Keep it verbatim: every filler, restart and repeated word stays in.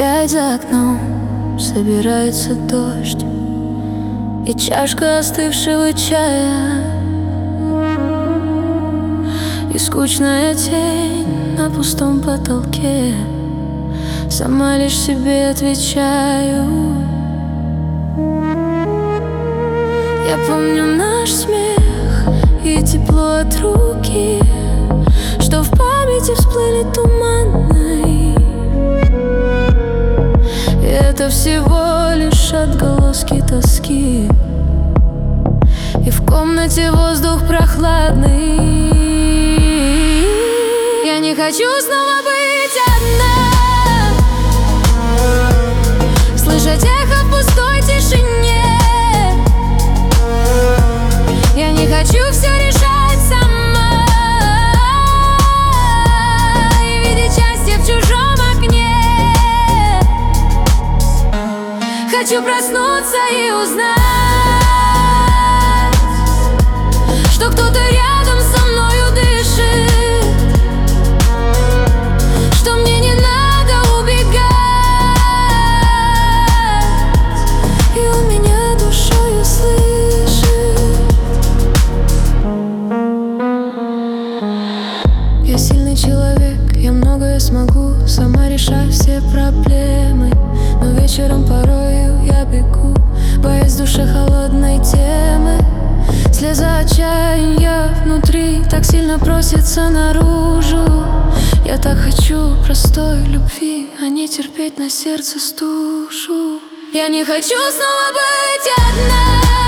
Опять за окном собирается дождь, и чашка остывшего чая, и скучная тень на пустом потолке. Сама лишь себе отвечаю. Я помню наш смех и тепло от руки, что в памяти всплыли туманной. И это всего лишь отголоски тоски, и в комнате воздух прохладный. Я не хочу снова быть одна, слышать эхо в пустой тишине. Я не хочу все решать сама и видеть счастье в чужом окне. Хочу проснуться и узнать, что кто-то рядом со мною дышит, что мне не надо убегать, и он меня душою слышит. Я сильный человек, я многое смогу, сама решать все проблемы. Но вечером порою я бегу, боясь в душе холодной темы. Слеза отчаяния внутри так сильно просится наружу. Я так хочу простой любви, а не терпеть на сердце стужу. Я не хочу снова быть одна,